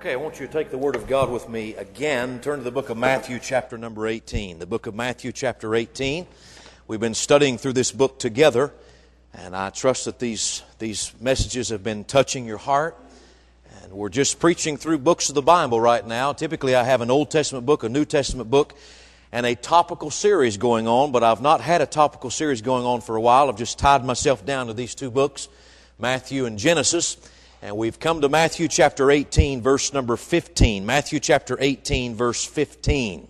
Okay, I want you to take the Word of God with me again. Turn to the book of Matthew, chapter number 18. The book of Matthew, chapter 18. We've been studying through this book together, and I trust that these messages have been touching your heart. And we're just preaching through books of the Bible right now. Typically, I have an Old Testament book, a New Testament book, and a topical series going on, but I've not had a topical series going on for a while. I've just tied myself down to these two books, Matthew and Genesis. And we've come to Matthew chapter 18, verse number 15. Matthew chapter 18, verse 15.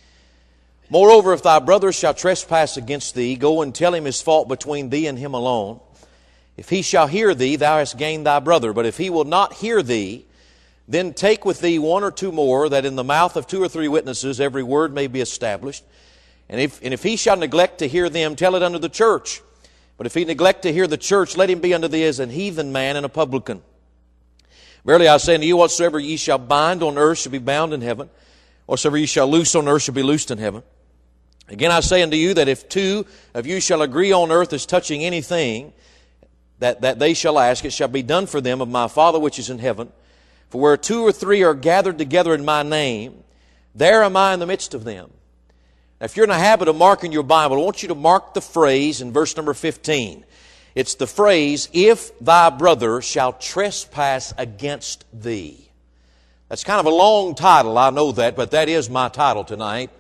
Moreover, if thy brother shall trespass against thee, go and tell him his fault between thee and him alone. If he shall hear thee, thou hast gained thy brother. But if he will not hear thee, then take with thee one or two more, that in the mouth of two or three witnesses every word may be established. And if he shall neglect to hear them, tell it unto the church. But if he neglect to hear the church, let him be unto thee as an heathen man and a publican. Verily I say unto you, whatsoever ye shall bind on earth shall be bound in heaven. Whatsoever ye shall loose on earth shall be loosed in heaven. Again I say unto you, that if two of you shall agree on earth as touching anything that they shall ask, it shall be done for them of my Father which is in heaven. For where two or three are gathered together in my name, there am I in the midst of them. Now, if you're in a habit of marking your Bible, I want you to mark the phrase in verse number 15. It's the phrase, if thy brother shall trespass against thee. That's kind of a long title, I know that, but that is my title tonight.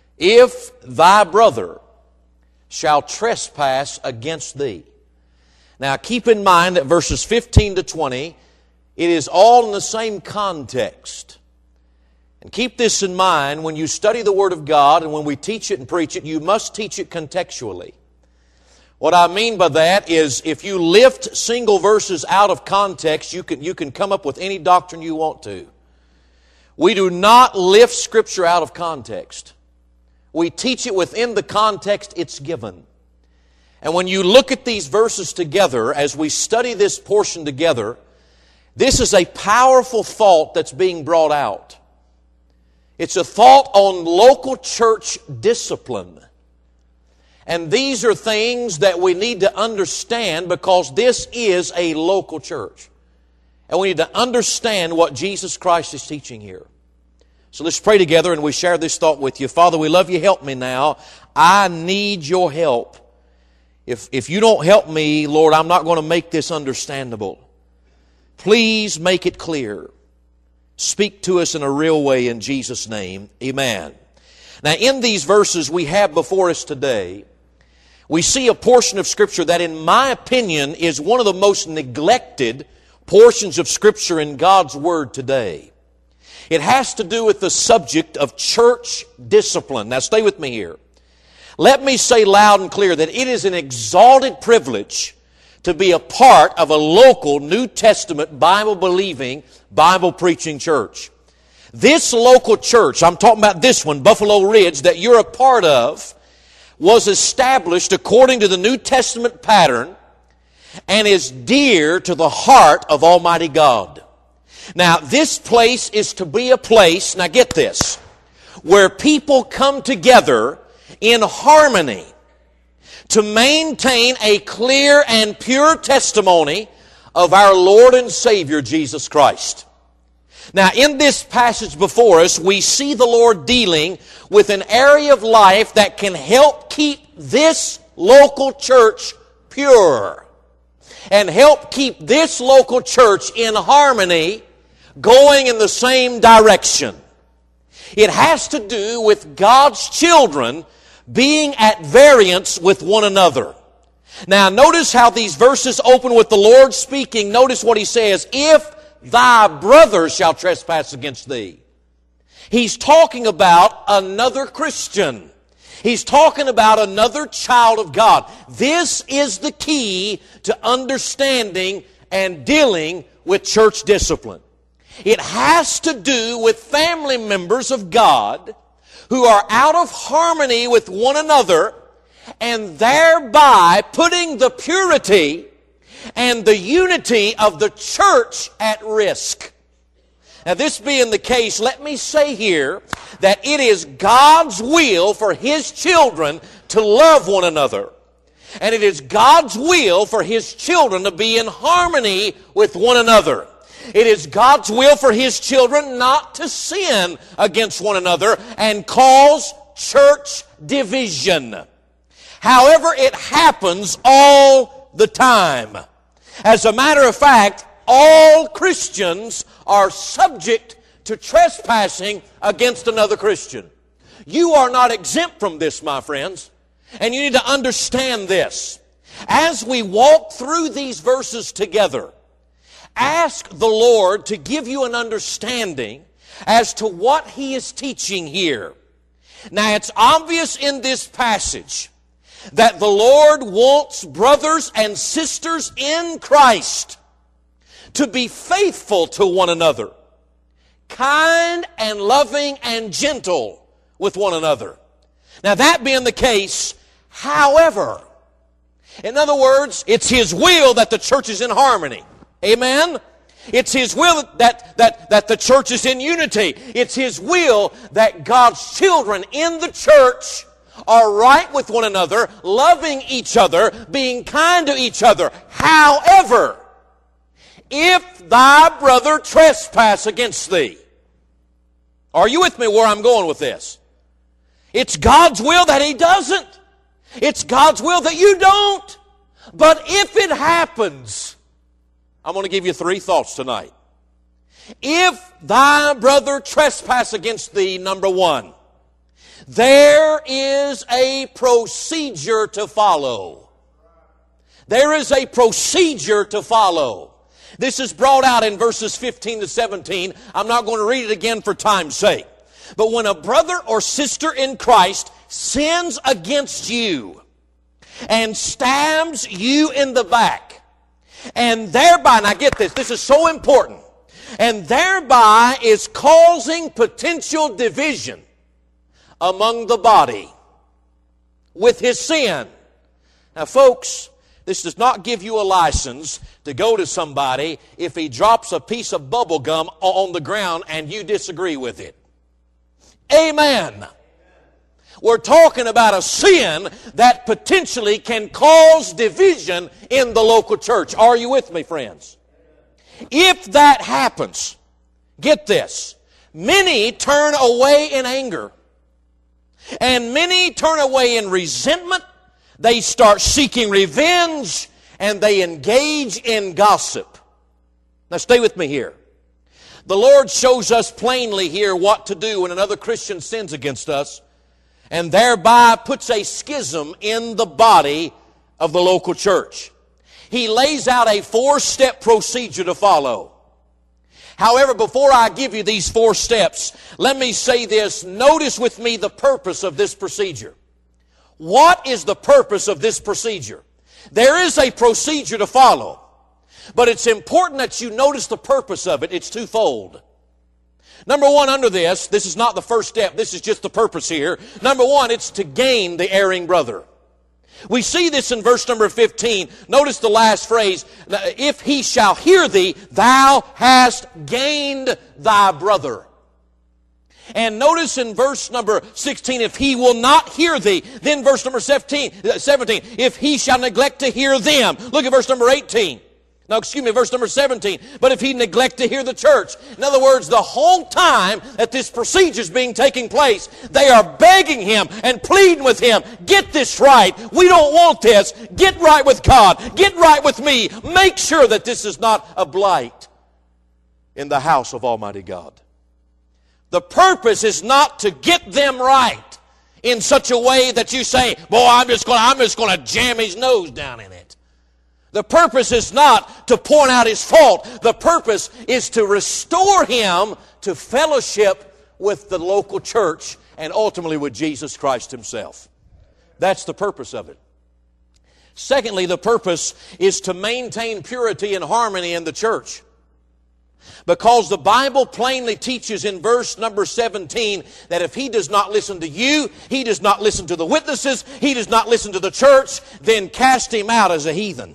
If thy brother shall trespass against thee. Now keep in mind that verses 15 to 20, it is all in the same context. And keep this in mind, when you study the Word of God and when we teach it and preach it, you must teach it contextually. What I mean by that is if you lift single verses out of context, you can come up with any doctrine you want to. We do not lift Scripture out of context. We teach it within the context it's given. And when you look at these verses together, as we study this portion together, this is a powerful thought that's being brought out. It's a thought on local church discipline. And these are things that we need to understand because this is a local church. And we need to understand what Jesus Christ is teaching here. So let's pray together and we share this thought with you. Father, we love you. Help me now. I need your help. If you don't help me, Lord, I'm not going to make this understandable. Please make it clear. Speak to us in a real way in Jesus' name. Amen. Now in these verses we have before us today, we see a portion of Scripture that in my opinion is one of the most neglected portions of Scripture in God's Word today. It has to do with the subject of church discipline. Now stay with me here. Let me say loud and clear that it is an exalted privilege to be a part of a local New Testament Bible-believing, Bible-preaching church. This local church, I'm talking about this one, Buffalo Ridge, that you're a part of, was established according to the New Testament pattern and is dear to the heart of Almighty God. Now, this place is to be a place, now get this, where people come together in harmony to maintain a clear and pure testimony of our Lord and Savior, Jesus Christ. Now, in this passage before us, we see the Lord dealing with an area of life that can help keep this local church pure and help keep this local church in harmony, going in the same direction. It has to do with God's children being at variance with one another. Now, notice how these verses open with the Lord speaking. Notice what He says, if thy brother shall trespass against thee. He's talking about another Christian. He's talking about another child of God. This is the key to understanding and dealing with church discipline. It has to do with family members of God who are out of harmony with one another and thereby putting the purity and the unity of the church at risk. Now, this being the case, let me say here that it is God's will for His children to love one another. And it is God's will for His children to be in harmony with one another. It is God's will for His children not to sin against one another and cause church division. However, it happens all the time. As a matter of fact, all Christians are subject to trespassing against another Christian. You are not exempt from this, my friends, and you need to understand this. As we walk through these verses together, ask the Lord to give you an understanding as to what He is teaching here. Now, it's obvious in this passage that the Lord wants brothers and sisters in Christ to be faithful to one another, kind and loving and gentle with one another. Now, that being the case, however, in other words, it's His will that the church is in harmony. Amen? It's His will that the church is in unity. It's His will that God's children in the church are right with one another, loving each other, being kind to each other. However, if thy brother trespass against thee. Are you with me where I'm going with this? It's God's will that he doesn't. It's God's will that you don't. But if it happens, I'm going to give you 3 thoughts tonight. If thy brother trespass against thee, number 1, there is a procedure to follow. There is a procedure to follow. This is brought out in verses 15 to 17. I'm not going to read it again for time's sake. But when a brother or sister in Christ sins against you and stabs you in the back, and thereby, now get this, this is so important, and thereby is causing potential division among the body with his sin. Now, folks, this does not give you a license to go to somebody if he drops a piece of bubble gum on the ground and you disagree with it. Amen. We're talking about a sin that potentially can cause division in the local church. Are you with me, friends? If that happens, get this, many turn away in anger, and many turn away in resentment. They start seeking revenge, and they engage in gossip. Now stay with me here. The Lord shows us plainly here what to do when another Christian sins against us, and thereby puts a schism in the body of the local church. He lays out a 4-step procedure to follow. However, before I give you these 4 steps, let me say this. Notice with me the purpose of this procedure. What is the purpose of this procedure? There is a procedure to follow, but it's important that you notice the purpose of it. It's twofold. Number 1, under this is not the first step, this is just the purpose here. Number 1, it's to gain the erring brother. We see this in verse number 15. Notice the last phrase, if he shall hear thee, thou hast gained thy brother. And notice in verse number 16, if he will not hear thee. Then verse number 17, if he shall neglect to hear them. Look at verse number 18. No, excuse me, verse number 17. But if he neglect to hear the church. In other words, the whole time that this procedure is being taking place, they are begging him and pleading with him, get this right. We don't want this. Get right with God. Get right with me. Make sure that this is not a blight in the house of Almighty God. The purpose is not to get them right in such a way that you say, boy, I'm just going to jam his nose down in it. The purpose is not to point out his fault. The purpose is to restore him to fellowship with the local church and ultimately with Jesus Christ himself. That's the purpose of it. Secondly, the purpose is to maintain purity and harmony in the church. Because the Bible plainly teaches in verse number 17 that if he does not listen to you, he does not listen to the witnesses, he does not listen to the church, then cast him out as a heathen.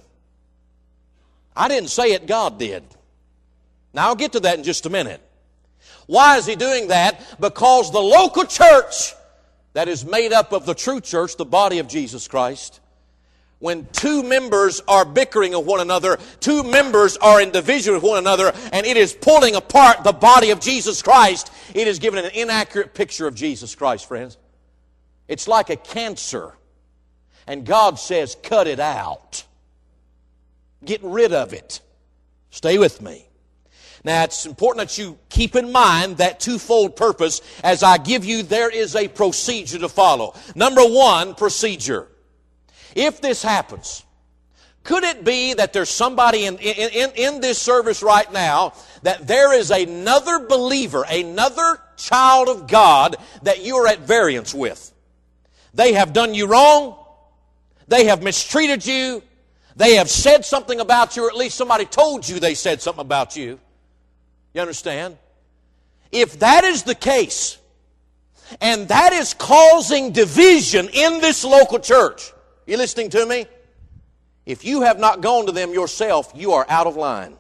I didn't say it, God did. Now I'll get to that in just a minute. Why is he doing that? Because the local church that is made up of the true church, the body of Jesus Christ, When two members are bickering of one another, two members are in division with one another, and it is pulling apart the body of Jesus Christ, it is giving an inaccurate picture of Jesus Christ, friends. It's like a cancer. And God says, cut it out. Get rid of it. Stay with me. Now, it's important that you keep in mind that twofold purpose. As I give you, there is a procedure to follow. Number one, procedure. If this happens, could it be that there's somebody in this service right now that there is another believer, another child of God that you are at variance with? They have done you wrong. They have mistreated you. They have said something about you, or at least somebody told you they said something about you. You understand? If that is the case, and that is causing division in this local church, you listening to me? If you have not gone to them yourself, you are out of line.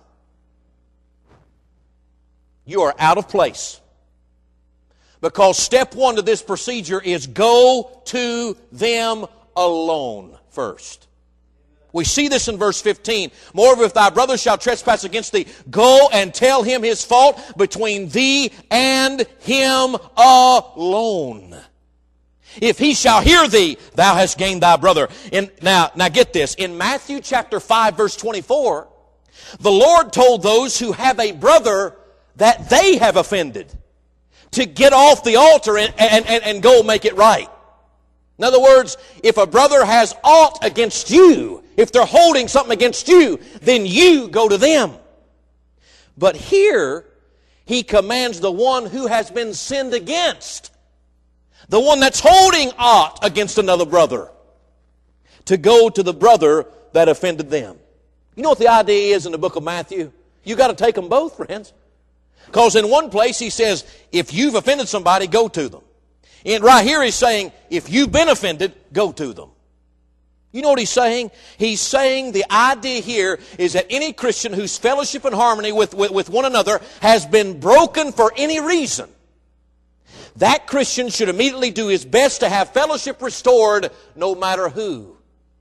You are out of place. Because step one to this procedure is go to them alone first. We see this in verse 15. Moreover, if thy brother shall trespass against thee, go and tell him his fault between thee and him alone. If he shall hear thee, thou hast gained thy brother. Now get this. In Matthew chapter 5, verse 24, the Lord told those who have a brother that they have offended to get off the altar and go make it right. In other words, if a brother has aught against you, if they're holding something against you, then you go to them. But here, he commands the one who has been sinned against, the one that's holding aught against another brother, to go to the brother that offended them. You know what the idea is in the book of Matthew? You got to take them both, friends. Because in one place he says, if you've offended somebody, go to them. And right here he's saying, if you've been offended, go to them. You know what he's saying? He's saying the idea here is that any Christian whose fellowship and harmony with one another has been broken for any reason, that Christian should immediately do his best to have fellowship restored no matter who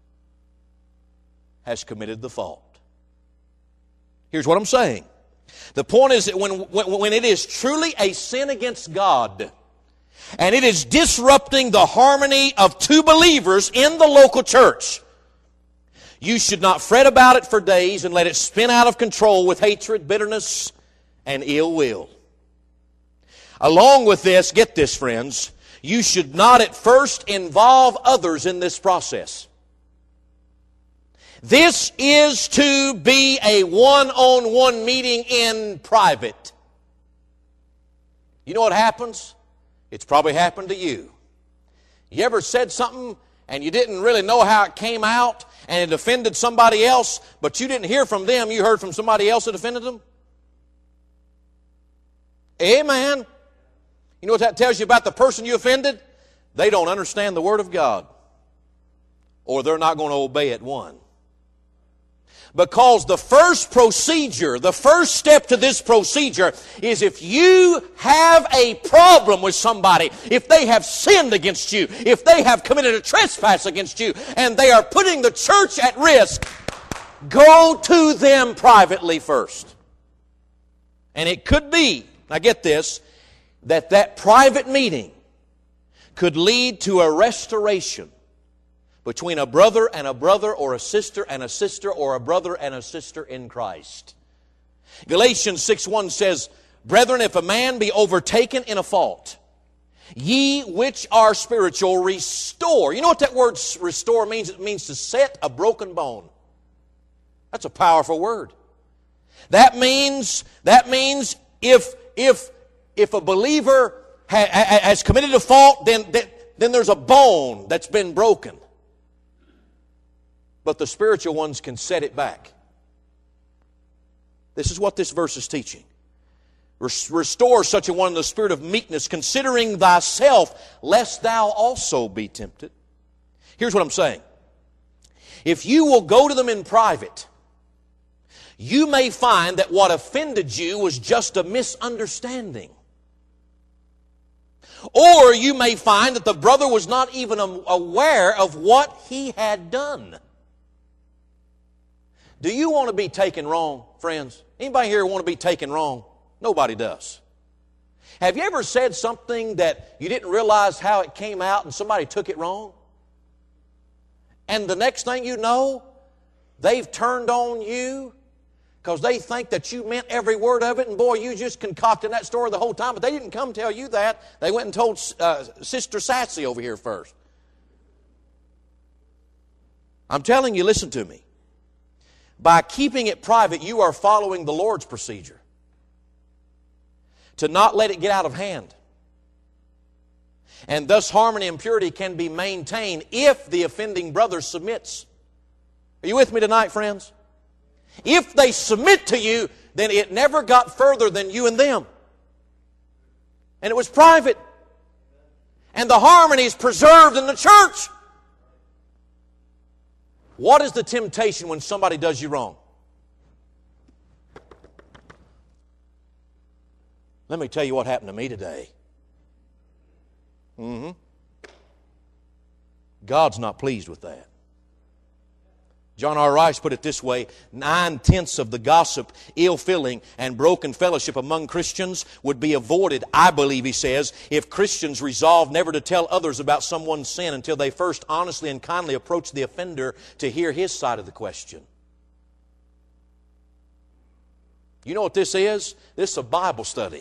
has committed the fault. Here's what I'm saying. The point is that when it is truly a sin against God, and it is disrupting the harmony of two believers in the local church, you should not fret about it for days and let it spin out of control with hatred, bitterness, and ill will. Along with this, get this, friends, you should not at first involve others in this process. This is to be a one-on-one meeting in private. You know what happens? It's probably happened to you. You ever said something and you didn't really know how it came out and it offended somebody else, but you didn't hear from them, you heard from somebody else that offended them? Amen. You know what that tells you about the person you offended? They don't understand the Word of God, or they're not going to obey it, one. Because the first procedure, the first step to this procedure is if you have a problem with somebody, if they have sinned against you, if they have committed a trespass against you, and they are putting the church at risk, go to them privately first. And it could be, now get this, that private meeting could lead to a restoration between a brother and a brother, or a sister and a sister, or a brother and a sister in Christ. Galatians 6:1 says, Brethren, if a man be overtaken in a fault, ye which are spiritual, restore. You know what that word restore means? It means to set a broken bone. That's a powerful word. That means if a believer has committed a fault, then there's a bone that's been broken. But the spiritual ones can set it back. This is what this verse is teaching. Restore such a one in the spirit of meekness, considering thyself, lest thou also be tempted. Here's what I'm saying. If you will go to them in private, you may find that what offended you was just a misunderstanding. Or you may find that the brother was not even aware of what he had done. Do you want to be taken wrong, friends? Anybody here want to be taken wrong? Nobody does. Have you ever said something that you didn't realize how it came out and somebody took it wrong? And the next thing you know, they've turned on you because they think that you meant every word of it, and boy, you just concocted that story the whole time, but they didn't come tell you that. They went and told Sister Sassy over here first. I'm telling you, listen to me. By keeping it private, you are following the Lord's procedure to not let it get out of hand. And thus harmony and purity can be maintained if the offending brother submits. Are you with me tonight, friends? If they submit to you, then it never got further than you and them. And it was private. And the harmony is preserved in the church. What is the temptation when somebody does you wrong? Let me tell you what happened to me today. God's not pleased with that. John R. Rice put it this way: 9/10 of the gossip, ill-feeling, and broken fellowship among Christians would be avoided, I believe, he says, if Christians resolved never to tell others about someone's sin until they first honestly and kindly approach the offender to hear his side of the question. You know what this is? This is a Bible study.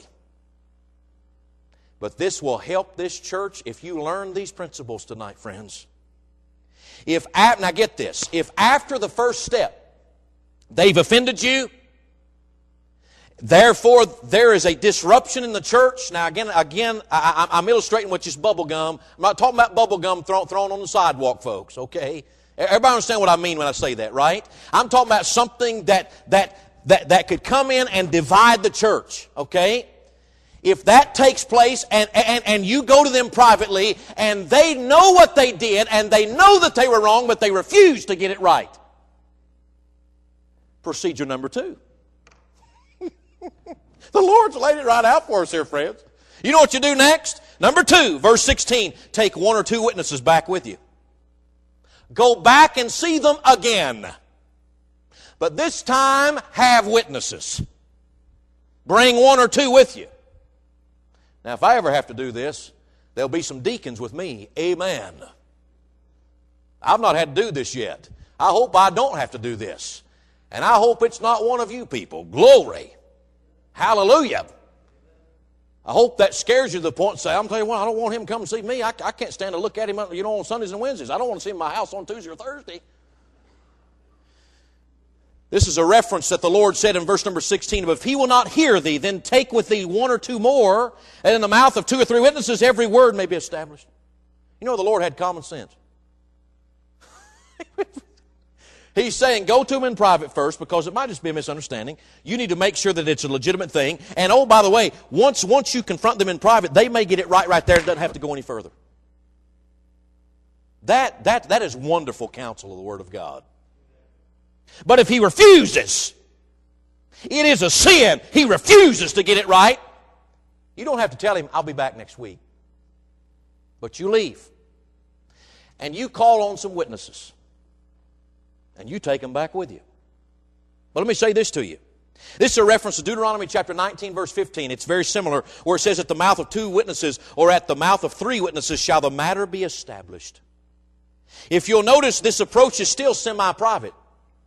But this will help this church if you learn these principles tonight, friends. Now get this, if after the first step they've offended you, therefore there is a disruption in the church. Now again, I'm illustrating with just bubble gum. I'm not talking about bubble gum thrown on the sidewalk, folks, okay? Everybody understand what I mean when I say that, right? I'm talking about something that could come in and divide the church, okay? If that takes place and you go to them privately and they know what they did and they know that they were wrong but they refuse to get it right. Procedure number 2. The Lord's laid it right out for us here, friends. You know what you do next? Number 2, verse 16. Take 1 or 2 witnesses back with you. Go back and see them again. But this time have witnesses. Bring 1 or 2 with you. Now, if I ever have to do this, there'll be some deacons with me. Amen. I've not had to do this yet. I hope I don't have to do this. And I hope it's not one of you people. Glory. Hallelujah. I hope that scares you to the point to say, I'm telling you what, I don't want him to come see me. I can't stand to look at him on Sundays and Wednesdays. I don't want to see him in my house on Tuesday or Thursday. This is a reference that the Lord said in verse number 16, but if he will not hear thee, then take with thee 1 or 2 more, and in the mouth of 2 or 3 witnesses every word may be established. You know the Lord had common sense. He's saying go to them in private first because it might just be a misunderstanding. You need to make sure that it's a legitimate thing. And oh, by the way, once you confront them in private, they may get it right there. It doesn't have to go any further. That is wonderful counsel of the Word of God. But if he refuses, it is a sin. He refuses to get it right. You don't have to tell him, I'll be back next week. But you leave. And you call on some witnesses. And you take them back with you. But let me say this to you. This is a reference to Deuteronomy chapter 19, verse 15. It's very similar, where it says, at the mouth of 2 witnesses or at the mouth of 3 witnesses shall the matter be established. If you'll notice, this approach is still semi-private.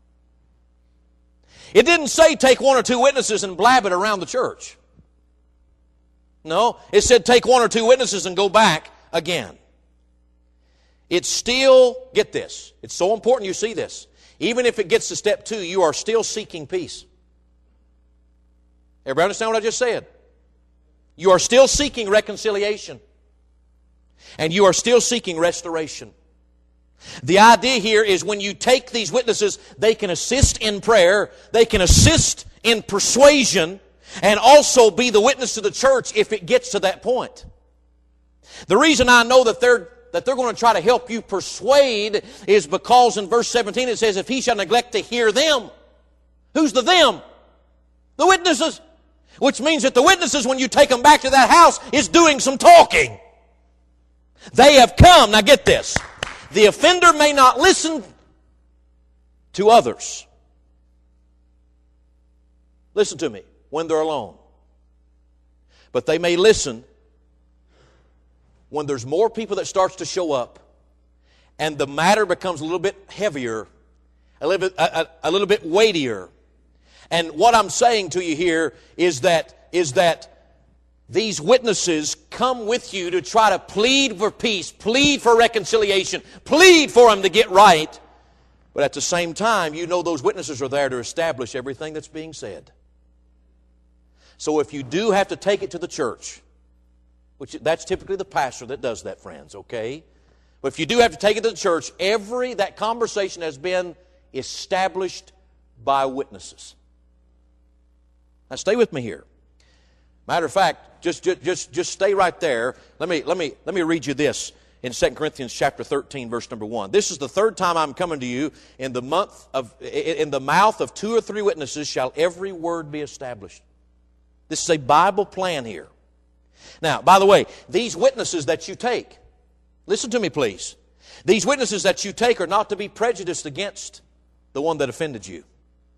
It didn't say take 1 or 2 witnesses and blab it around the church. No, it said take 1 or 2 witnesses and go back again. It's still, get this, it's so important you see this. Even if it gets to step 2, you are still seeking peace. Everybody understand what I just said? You are still seeking reconciliation. And you are still seeking restoration. The idea here is when you take these witnesses, they can assist in prayer, they can assist in persuasion, and also be the witness to the church if it gets to that point. The reason I know that they're going to try to help you persuade is because in verse 17 it says, if he shall neglect to hear them. Who's the them? The witnesses. Which means that the witnesses, when you take them back to that house, is doing some talking. They have come. Now get this. The offender may not listen to others. listen to me, when they're alone. But they may listen when there's more people that starts to show up and the matter becomes a little bit heavier, a little bit weightier. And what I'm saying to you here is that these witnesses come with you to try to plead for peace, plead for reconciliation, plead for them to get right. But at the same time, you know those witnesses are there to establish everything that's being said. So if you do have to take it to the church, which that's typically the pastor that does that, friends, okay? But if you do have to take it to the church, that conversation has been established by witnesses. Now stay with me here. Matter of fact, just stay right there. Let me read you this in 2 Corinthians chapter 13, verse number 1. This is the third time I'm coming to you. In the mouth of 2 or 3 witnesses shall every word be established. This is a Bible plan here. Now, by the way, these witnesses that you take, listen to me please. These witnesses that you take are not to be prejudiced against the one that offended you.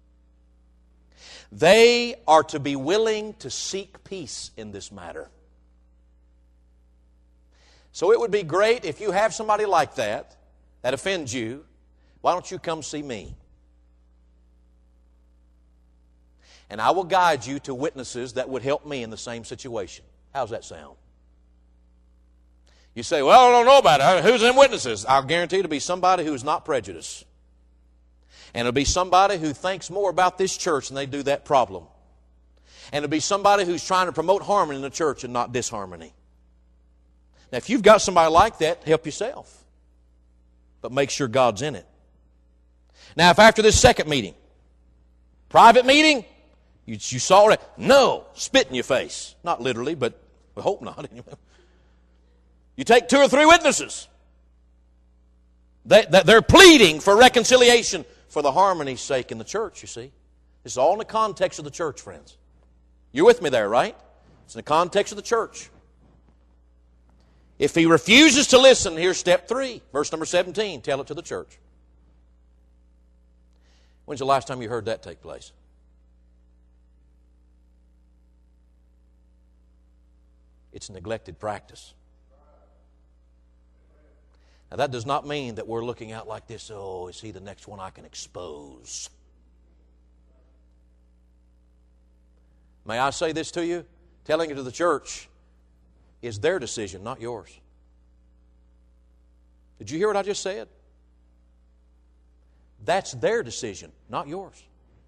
They are to be willing to seek peace in this matter. So it would be great if you have somebody like that offends you. Why don't you come see me? And I will guide you to witnesses that would help me in the same situation. How's that sound? You say, well, I don't know about it. Who's in witnesses? I'll guarantee it'll be somebody who is not prejudiced. And it'll be somebody who thinks more about this church than they do that problem. And it'll be somebody who's trying to promote harmony in the church and not disharmony. Now, if you've got somebody like that, help yourself. But make sure God's in it. Now, if after this second meeting, private meeting, you saw it, no, spit in your face. Not literally, but we hope not. You take 2 or 3 witnesses. They're pleading for reconciliation for the harmony's sake in the church, you see. This is all in the context of the church, friends. You're with me there, right? It's in the context of the church. If he refuses to listen, here's step 3, verse number 17, tell it to the church. When's the last time you heard that take place? It's a neglected practice. Now that does not mean that we're looking out like this, oh, is he the next one I can expose? May I say this to you? Telling it to the church is their decision, not yours. Did you hear what I just said? That's their decision, not yours.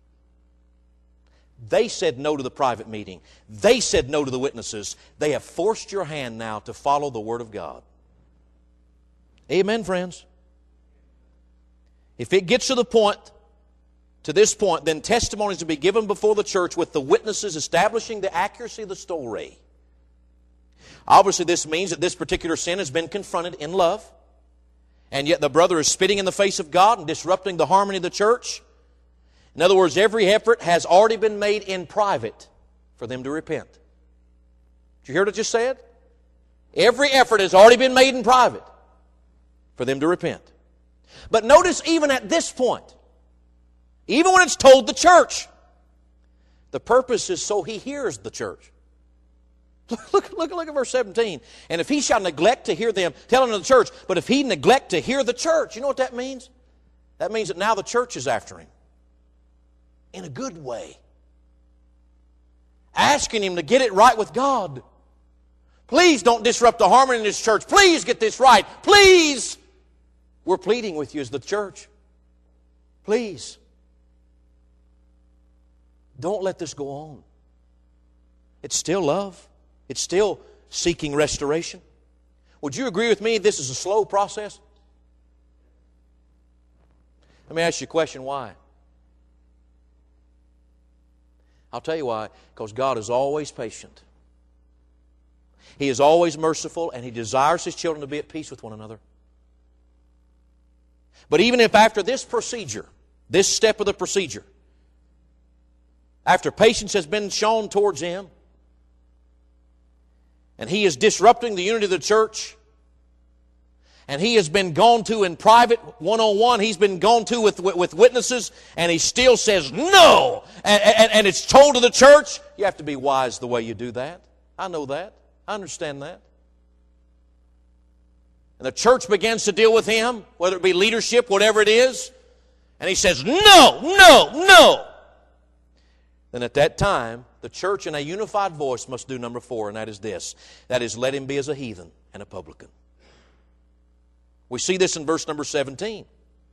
They said no to the private meeting. They said no to the witnesses. They have forced your hand now to follow the Word of God. Amen, friends? If it gets to this point, then testimonies to be given before the church with the witnesses establishing the accuracy of the story. Obviously, this means that this particular sin has been confronted in love, and yet the brother is spitting in the face of God and disrupting the harmony of the church. In other words, every effort has already been made in private for them to repent. Did you hear what I just said? Every effort has already been made in private for them to repent. But notice even at this point, even when it's told the church, the purpose is so he hears the church. Look at verse 17. And if he shall neglect to hear them, tell him to the church, but if he neglect to hear the church, you know what that means? That means that now the church is after him. In a good way. Asking him to get it right with God. Please don't disrupt the harmony in this church. Please get this right. Please. We're pleading with you as the church. Please. Don't let this go on. It's still love. It's still seeking restoration. Would you agree with me this is a slow process? Let me ask you a question, why? I'll tell you why. Because God is always patient. He is always merciful, and He desires His children to be at peace with one another. But even if after this procedure, this step of the procedure, after patience has been shown towards him, and he is disrupting the unity of the church, and he has been gone to in private, one-on-one, he's been gone to with witnesses, and he still says no, and it's told to the church, you have to be wise the way you do that. I know that. I understand that. And the church begins to deal with him, whether it be leadership, whatever it is, and he says, no, no, no. Then at that time, the church in a unified voice must do number 4, and that is this. That is, let him be as a heathen and a publican. We see this in verse number 17.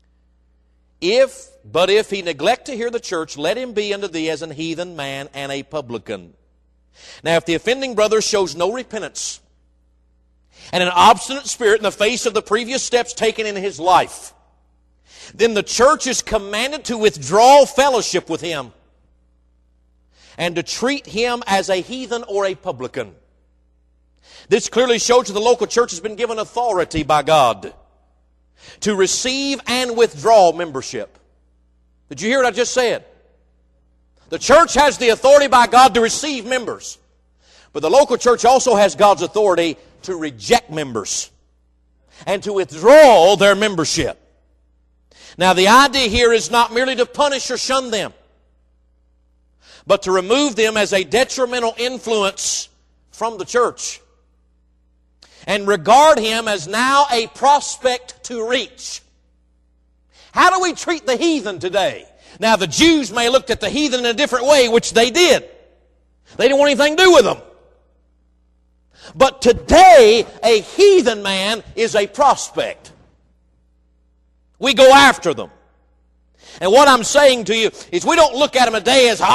But if he neglect to hear the church, let him be unto thee as an heathen man and a publican. Now, if the offending brother shows no repentance and an obstinate spirit in the face of the previous steps taken in his life, then the church is commanded to withdraw fellowship with him and to treat him as a heathen or a publican. This clearly shows that the local church has been given authority by God to receive and withdraw membership. Did you hear what I just said? The church has the authority by God to receive members. But the local church also has God's authority to reject members and to withdraw their membership. Now, the idea here is not merely to punish or shun them, but to remove them as a detrimental influence from the church and regard him as now a prospect to reach. How do we treat the heathen today? Now, the Jews may have looked at the heathen in a different way, which they did. They didn't want anything to do with them. But today, a heathen man is a prospect. We go after them. And what I'm saying to you is we don't look at them today as,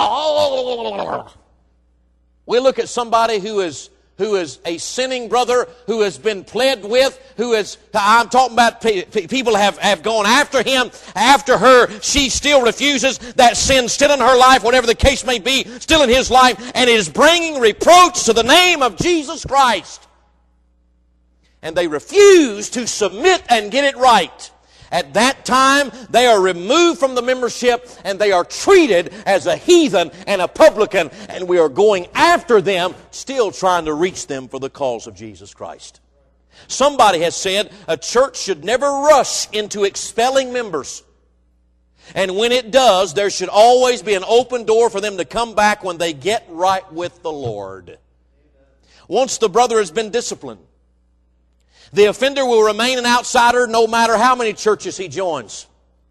we look at somebody who is a sinning brother, who has been pled with, I'm talking about people have gone after him, after her. She still refuses. That sin still in her life, whatever the case may be, still in his life, and it is bringing reproach to the name of Jesus Christ. And they refuse to submit and get it right. At that time, they are removed from the membership and they are treated as a heathen and a publican, and we are going after them, still trying to reach them for the cause of Jesus Christ. Somebody has said a church should never rush into expelling members. And when it does, there should always be an open door for them to come back when they get right with the Lord. Once the brother has been disciplined, the offender will remain an outsider no matter how many churches he joins.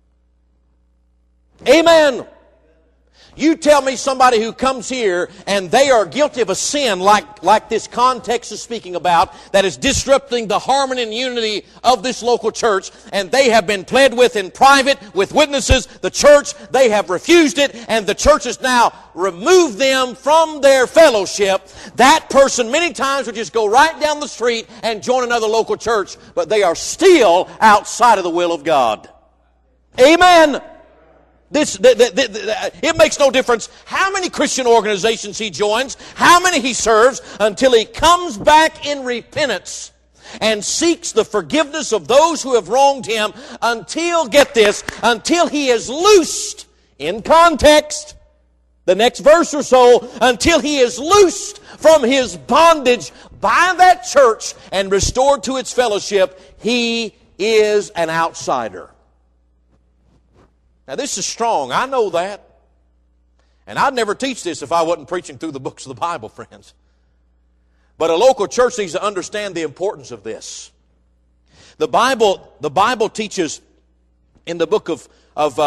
Amen. You tell me somebody who comes here and they are guilty of a sin like this context is speaking about, that is disrupting the harmony and unity of this local church, and they have been pled with in private with witnesses. The church, they have refused it, and the church has now removed them from their fellowship. That person many times would just go right down the street and join another local church, but they are still outside of the will of God. Amen. It makes no difference how many Christian organizations he joins, how many he serves, until he comes back in repentance and seeks the forgiveness of those who have wronged him, until, get this, until he is loosed, in context, the next verse or so, until he is loosed from his bondage by that church and restored to its fellowship. He is an outsider. Now, this is strong. I know that. And I'd never teach this if I wasn't preaching through the books of the Bible, friends. But a local church needs to understand the importance of this. The Bible teaches in the book of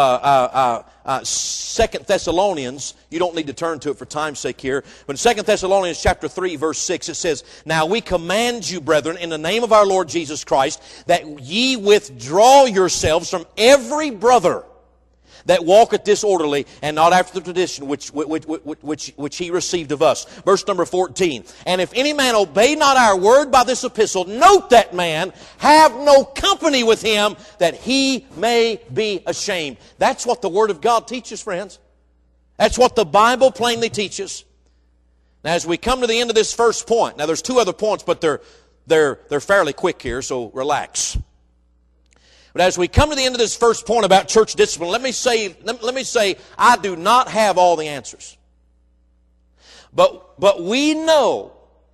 2 Thessalonians, you don't need to turn to it for time's sake here, but in 2 Thessalonians chapter 3, verse 6, it says, "Now we command you, brethren, in the name of our Lord Jesus Christ, that ye withdraw yourselves from every brother that walketh disorderly, and not after the tradition which he received of us." Verse number 14. "And if any man obey not our word by this epistle, note that man, have no company with him, that he may be ashamed." That's what the Word of God teaches, friends. That's what the Bible plainly teaches. Now, as we come to the end of this first point, now there's two other points, but they're fairly quick here, so relax. But as we come to the end of this first point about church discipline, let me say, I do not have all the answers. But we know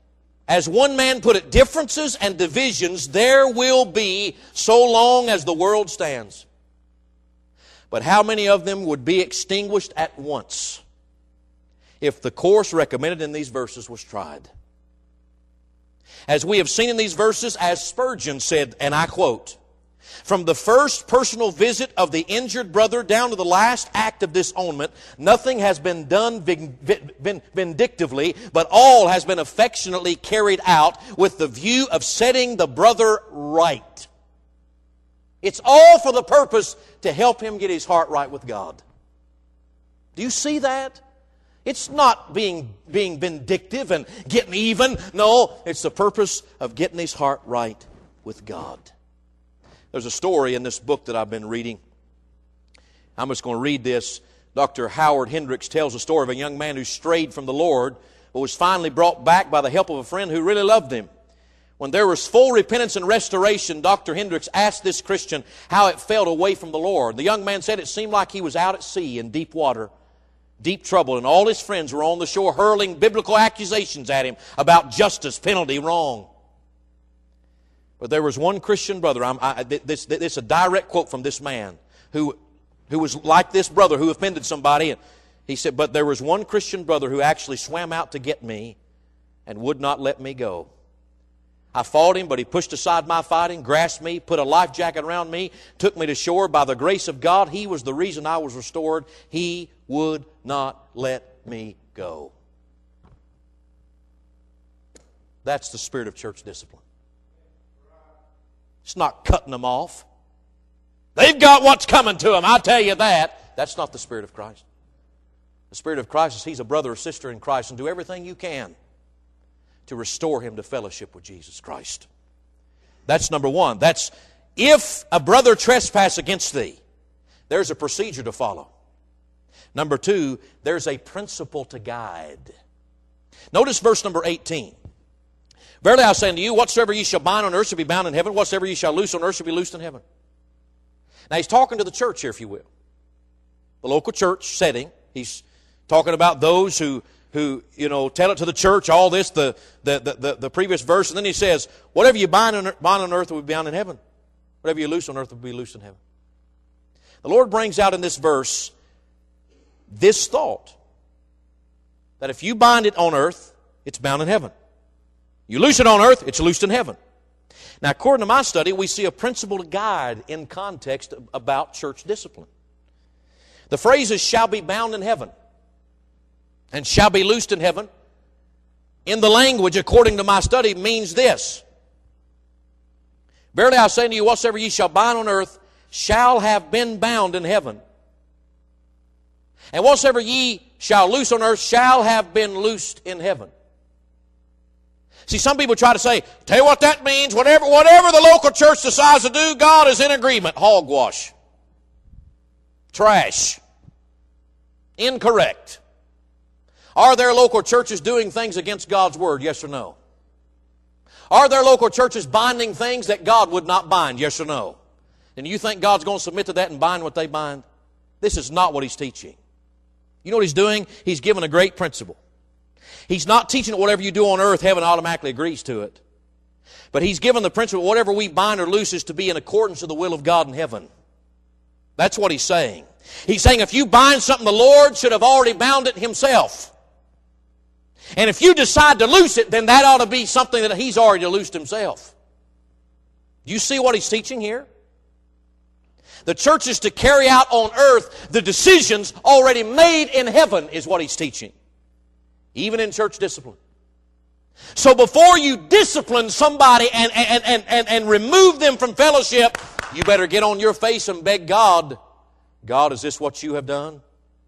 As one man put it, differences and divisions there will be so long as the world stands. But how many of them would be extinguished at once if the course recommended in these verses was tried? As we have seen in these verses, as Spurgeon said, and I quote, "From the first personal visit of the injured brother down to the last act of disownment, nothing has been done vindictively, but all has been affectionately carried out with the view of setting the brother right." It's all for the purpose to help him get his heart right with God. Do you see that? It's not being vindictive and getting even. No, it's the purpose of getting his heart right with God. There's a story in this book that I've been reading. I'm just going to read this. Dr. Howard Hendricks tells a story of a young man who strayed from the Lord, but was finally brought back by the help of a friend who really loved him. When there was full repentance and restoration, Dr. Hendricks asked this Christian how it felt away from the Lord. The young man said it seemed like he was out at sea in deep water, deep trouble, and all his friends were on the shore hurling biblical accusations at him about justice, penalty, wrong. But there was one Christian brother, this is a direct quote from this man, who was like this brother who offended somebody. And he said, "But there was one Christian brother who actually swam out to get me and would not let me go. I fought him, but he pushed aside my fighting, grasped me, put a life jacket around me, took me to shore. By the grace of God, he was the reason I was restored. He would not let me go." That's the spirit of church discipline. It's not cutting them off. They've got what's coming to them, I tell you that. That's not the Spirit of Christ. The Spirit of Christ is He's a brother or sister in Christ, and do everything you can to restore him to fellowship with Jesus Christ. That's number one. That's if a brother trespass against thee, there's a procedure to follow. Number two, there's a principle to guide. Notice verse number 18. "Verily I say unto you, whatsoever ye shall bind on earth shall be bound in heaven, whatsoever ye shall loose on earth shall be loosed in heaven." Now he's talking to the church here, if you will. The local church setting. He's talking about those who tell it to the church, all this, the previous verse. And then he says, whatever you bind on earth will be bound in heaven. Whatever you loose on earth will be loosed in heaven. The Lord brings out in this verse this thought, that if you bind it on earth, it's bound in heaven. You loose it on earth, it's loosed in heaven. Now, according to my study, we see a principle to guide in context about church discipline. The phrases "shall be bound in heaven" and "shall be loosed in heaven," in the language, according to my study, means this: "Verily I say unto you, whatsoever ye shall bind on earth shall have been bound in heaven. And whatsoever ye shall loose on earth shall have been loosed in heaven." See, some people try to say, tell you what that means, whatever the local church decides to do, God is in agreement. Hogwash. Trash. Incorrect. Are there local churches doing things against God's Word? Yes or no? Are there local churches binding things that God would not bind? Yes or no? And you think God's going to submit to that and bind what they bind? This is not what He's teaching. You know what He's doing? He's given a great principle. He's not teaching that whatever you do on earth, heaven automatically agrees to it. But He's given the principle, whatever we bind or loose is to be in accordance to the will of God in heaven. That's what He's saying. He's saying if you bind something, the Lord should have already bound it Himself. And if you decide to loose it, then that ought to be something that He's already loosed Himself. Do you see what He's teaching here? The church is to carry out on earth the decisions already made in heaven, is what He's teaching. Even in church discipline. So before you discipline somebody and remove them from fellowship, you better get on your face and beg God, God, is this what you have done?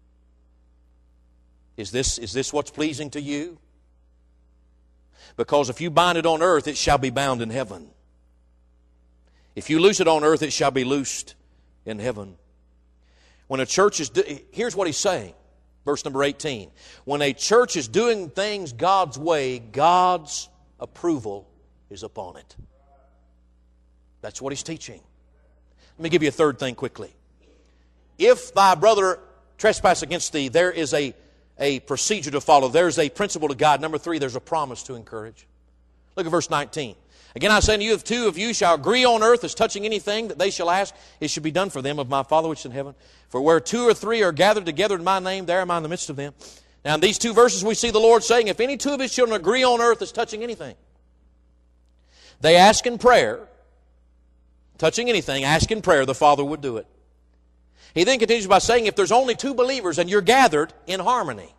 Is this what's pleasing to you? Because if you bind it on earth, it shall be bound in heaven. If you loose it on earth, it shall be loosed in heaven. When a church is... Here's what He's saying. Verse number 18. When a church is doing things God's way, God's approval is upon it. That's what He's teaching. Let me give you a third thing quickly. If thy brother trespass against thee, there is a procedure to follow. There's a principle to guide. Number 3, there's a promise to encourage. Look at verse 19. Again, I say unto you, if two of you shall agree on earth as touching anything that they shall ask, it shall be done for them of my Father which is in heaven. For where two or three are gathered together in my name, there am I in the midst of them. Now, in these two verses, we see the Lord saying, if any two of His children agree on earth as touching anything, they ask in prayer, touching anything, ask in prayer, the Father would do it. He then continues by saying, if there's only two believers and you're gathered in harmony,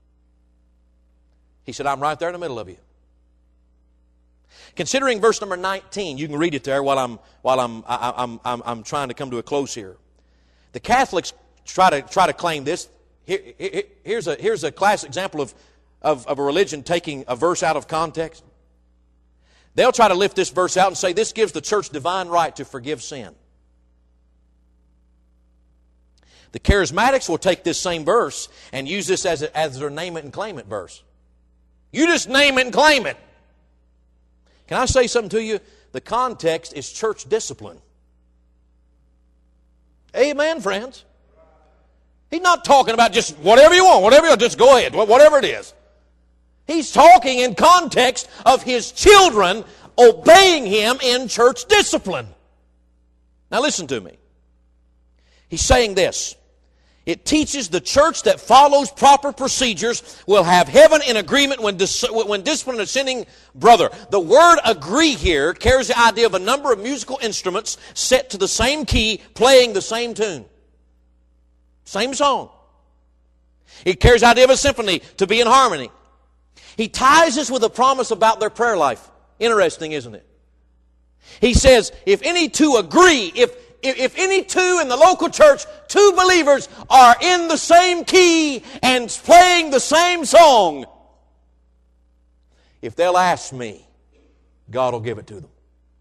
He said, I'm right there in the middle of you. Considering verse number 19, you can read it there while I'm trying to come to a close here. The Catholics try to claim this. Here's a classic example of a religion taking a verse out of context. They'll try to lift this verse out and say this gives the church divine right to forgive sin. The Charismatics will take this same verse and use this as their name it and claim it verse. You just name it and claim it. Can I say something to you? The context is church discipline. Amen, friends. He's not talking about just whatever you want, just go ahead, whatever it is. He's talking in context of His children obeying Him in church discipline. Now listen to me. He's saying this. It teaches the church that follows proper procedures will have heaven in agreement when disciplining a sinning brother. The word agree here carries the idea of a number of musical instruments set to the same key, playing the same tune. Same song. It carries the idea of a symphony, to be in harmony. He ties this with a promise about their prayer life. Interesting, isn't it? He says, if any two agree, if any two in the local church, two believers are in the same key and playing the same song, if they'll ask me, God will give it to them.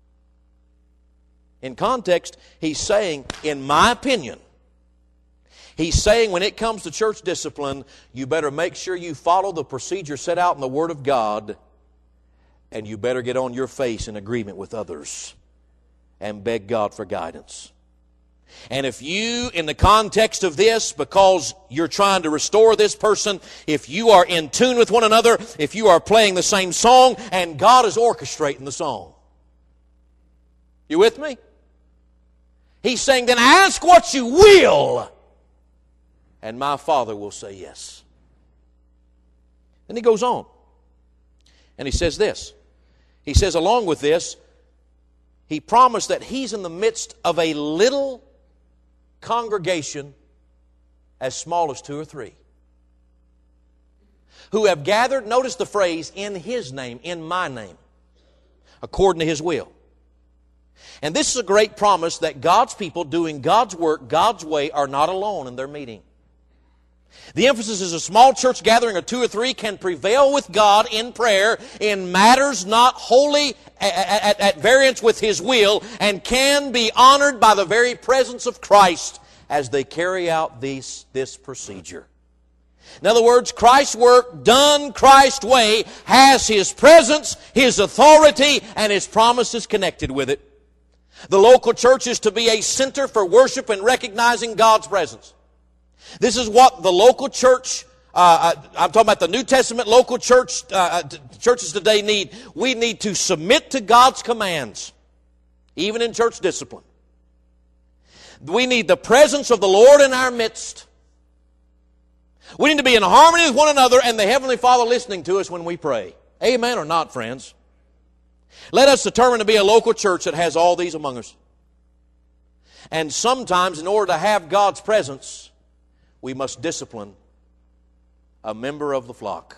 In context, he's saying, in my opinion, he's saying when it comes to church discipline, you better make sure you follow the procedure set out in the Word of God, and you better get on your face in agreement with others and beg God for guidance. And if you, in the context of this, because you're trying to restore this person, if you are in tune with one another, if you are playing the same song, and God is orchestrating the song. You with me? He's saying, then ask what you will, and my Father will say yes. Then he goes on, and he says this. He says, along with this, he promised that he's in the midst of a little congregation as small as 2 or 3 who have gathered, notice the phrase, in His name, in my name, according to His will. And this is a great promise that God's people doing God's work God's way are not alone in their meeting. The emphasis is a small church gathering of 2 or 3 can prevail with God in prayer in matters not wholly at variance with His will, and can be honored by the very presence of Christ as they carry out this procedure. In other words, Christ's work done Christ's way has His presence, His authority, and His promises connected with it. The local church is to be a center for worship and recognizing God's presence. This is what the local church, I'm talking about the New Testament local church, churches today need. We need to submit to God's commands, even in church discipline. We need the presence of the Lord in our midst. We need to be in harmony with one another and the Heavenly Father listening to us when we pray. Amen or not, friends? Let us determine to be a local church that has all these among us. And sometimes, in order to have God's presence, we must discipline a member of the flock,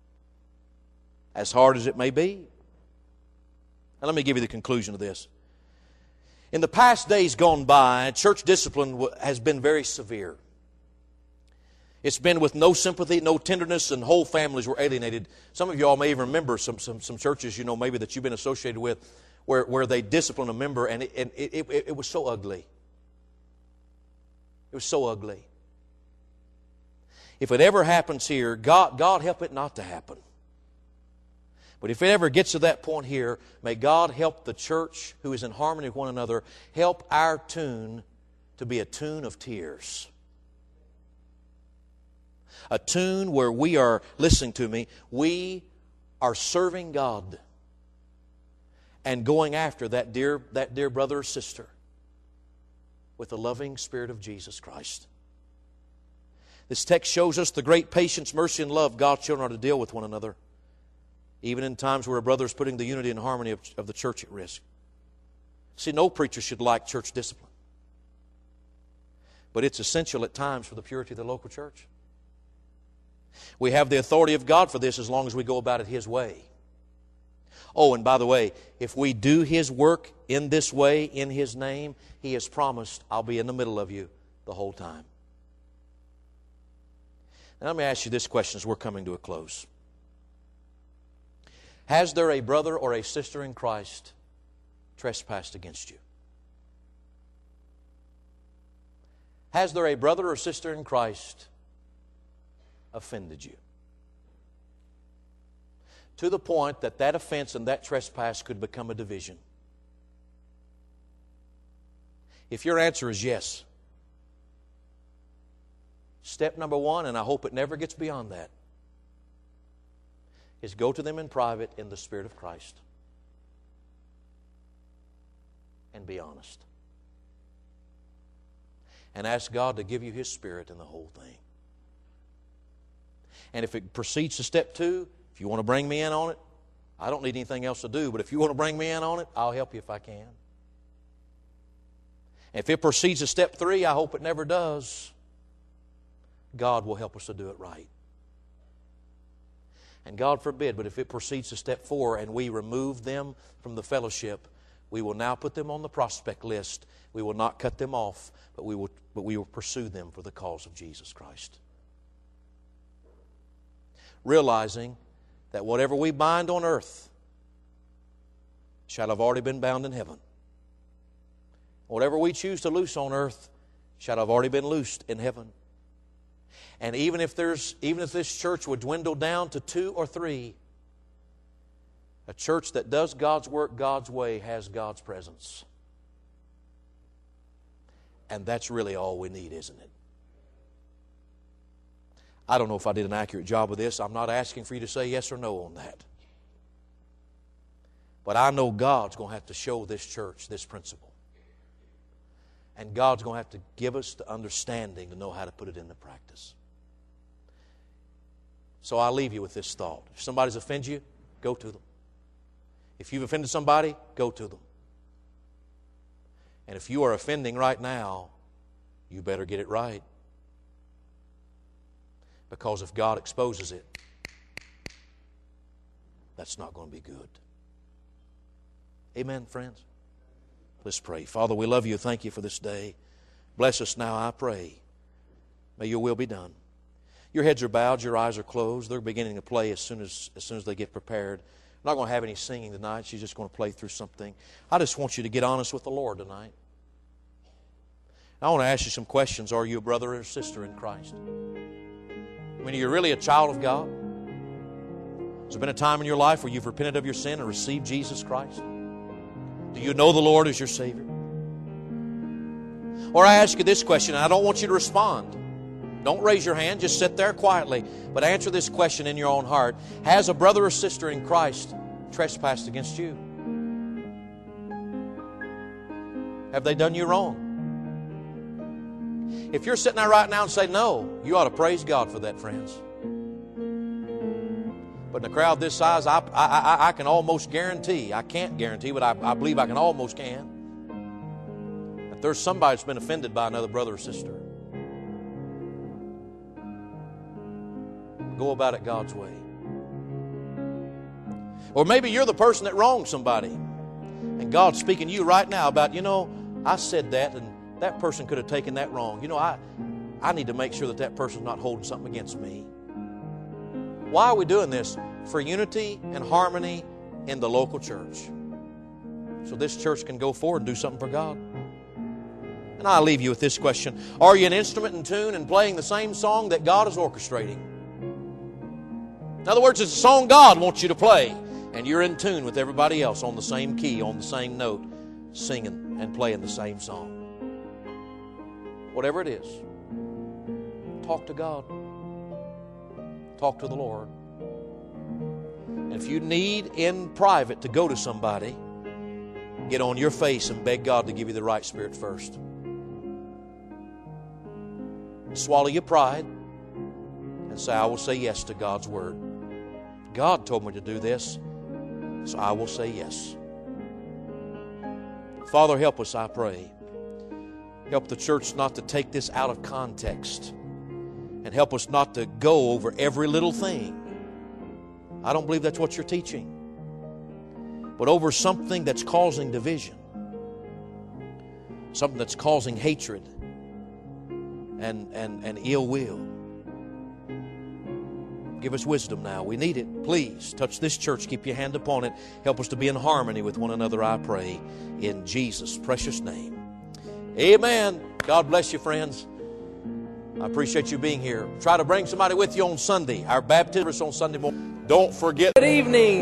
as hard as it may be. Now let me give you the conclusion of this. In the past days gone by, church discipline has been very severe. It's been with no sympathy, no tenderness, and whole families were alienated. Some of you all may even remember some churches, maybe that you've been associated with, where they disciplined a member, and it was so ugly. It was so ugly. If it ever happens here, God help it not to happen. But if it ever gets to that point here, may God help the church who is in harmony with one another, help our tune to be a tune of tears. A tune where we are, listening to me, we are serving God and going after that dear brother or sister with the loving Spirit of Jesus Christ. This text shows us the great patience, mercy, and love God's children are to deal with one another, even in times where a brother is putting the unity and harmony of the church at risk. See, no preacher should like church discipline, but it's essential at times for the purity of the local church. We have the authority of God for this as long as we go about it His way. Oh, and by the way, if we do His work in this way, in His name, He has promised, I'll be in the middle of you the whole time. Now let me ask you this question as we're coming to a close. Has there a brother or a sister in Christ trespassed against you? Has there a brother or sister in Christ offended you? To the point that that offense and that trespass could become a division. If your answer is yes, step number one, and I hope it never gets beyond that, is go to them in private in the Spirit of Christ and be honest. And ask God to give you His Spirit in the whole thing. And if it proceeds to step two, if you want to bring me in on it, I don't need anything else to do, but if you want to bring me in on it, I'll help you if I can. And if it proceeds to step three, I hope it never does, God will help us to do it right. And God forbid, but if it proceeds to step four and we remove them from the fellowship, we will now put them on the prospect list. We will not cut them off, but we will pursue them for the cause of Jesus Christ. Realizing that whatever we bind on earth shall have already been bound in heaven. Whatever we choose to loose on earth shall have already been loosed in heaven. And even if this church would dwindle down to 2 or 3, a church that does God's work God's way has God's presence. And that's really all we need, isn't it? I don't know if I did an accurate job of this. I'm not asking for you to say yes or no on that. But I know God's going to have to show this church this principle. And God's going to have to give us the understanding to know how to put it into practice. So I'll leave you with this thought. If somebody's offended you, go to them. If you've offended somebody, go to them. And if you are offending right now, you better get it right. Because if God exposes it, that's not going to be good. Amen, friends? Let's pray. Father, we love you. Thank you for this day. Bless us now, I pray. May your will be done. Your heads are bowed, your eyes are closed. They're beginning to play as soon as they get prepared. I'm not going to have any singing tonight. She's just going to play through something. I just want you to get honest with the Lord tonight. I want to ask you some questions. Are you a brother or sister in Christ? I mean, are you really a child of God? Has there been a time in your life where you've repented of your sin and received Jesus Christ? Do you know the Lord as your Savior? Or I ask you this question, and I don't want you to respond. Don't raise your hand, just sit there quietly. But answer this question in your own heart. Has a brother or sister in Christ trespassed against you? Have they done you wrong? If you're sitting there right now and say no, you ought to praise God for that, friends. But in a crowd this size, I can almost guarantee, I can't guarantee, but I believe I can almost can, that there's somebody that's been offended by another brother or sister. Go about it God's way. Or maybe you're the person that wronged somebody, and God's speaking to you right now about, I said that, and that person could have taken that wrong. I need to make sure that person's not holding something against me. Why are we doing this? For unity and harmony in the local church. So this church can go forward and do something for God. And I'll leave you with this question. Are you an instrument in tune and playing the same song that God is orchestrating? In other words, it's a song God wants you to play, and you're in tune with everybody else on the same key, on the same note, singing and playing the same song. Whatever it is, talk to God. Talk to the Lord. And if you need in private to go to somebody get on your face and beg God to give you the right spirit first. Swallow your pride and say, I will say yes to God's word. God told me to do this, so I will say yes. Father, help us, I pray. Help the church not to take this out of context, and help us not to go over every little thing. I don't believe that's what you're teaching. But over something that's causing division, something that's causing hatred and ill will. Give us wisdom now. We need it. Please touch this church. Keep your hand upon it. Help us to be in harmony with one another, I pray, in Jesus' precious name. Amen. God bless you, friends. I appreciate you being here. Try to bring somebody with you on Sunday. Our baptism is on Sunday morning. Don't forget. Good evening.